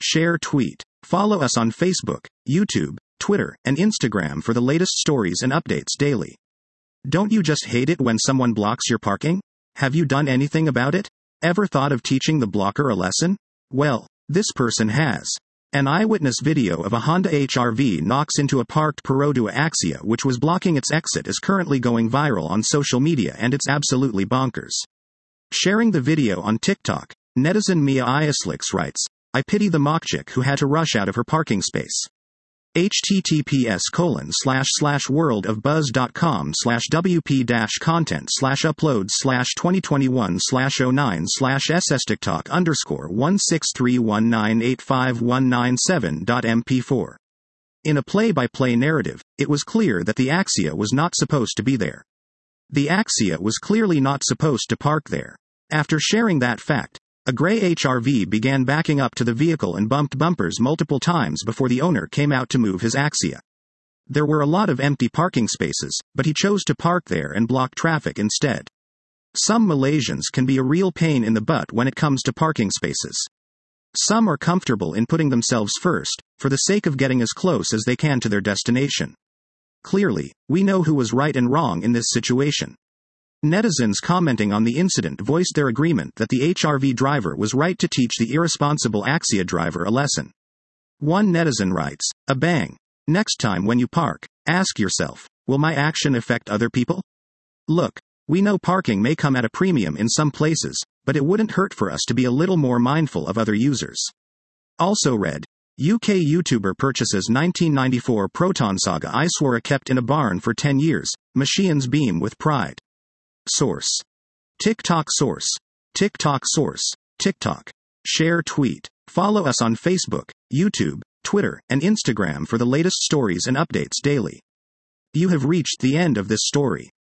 share, tweet. Follow us on Facebook, YouTube, Twitter, and Instagram for the latest stories and updates daily. Don't you just hate it when someone blocks your parking? Have you done anything about it? Ever thought of teaching the blocker a lesson? Well, this person has. An eyewitness video of a Honda HR-V knocks into a parked Perodua Axia which was blocking its exit is currently going viral on social media, and it's absolutely bonkers. Sharing the video on TikTok, netizen Mia Iaslix writes, "I pity the mock chick who had to rush out of her parking space. https://world-buzz.com/wp-content/upload/2021/09/sstiktok_163198519.mp4." In a play-by-play narrative, it was clear that the Axia was not supposed to be there. The Axia was clearly not supposed to park there. After sharing that fact, a gray HR-V began backing up to the vehicle and bumped bumpers multiple times before the owner came out to move his Axia. There were a lot of empty parking spaces, but he chose to park there and block traffic instead. Some Malaysians can be a real pain in the butt when it comes to parking spaces. Some are comfortable in putting themselves first, for the sake of getting as close as they can to their destination. Clearly, we know who was right and wrong in this situation. Netizens commenting on the incident voiced their agreement that the HR-V driver was right to teach the irresponsible Axia driver a lesson. One netizen writes, "A bang. Next time when you park, ask yourself, will my action affect other people? Look, we know parking may come at a premium in some places, but it wouldn't hurt for us to be a little more mindful of other users." Also read, UK YouTuber purchases 1994 Proton Saga Iswara kept in a barn for 10 years, machines beam with pride. Source. TikTok source. TikTok source. TikTok. Share, tweet. Follow us on Facebook, YouTube, Twitter, and Instagram for the latest stories and updates daily. You have reached the end of this story.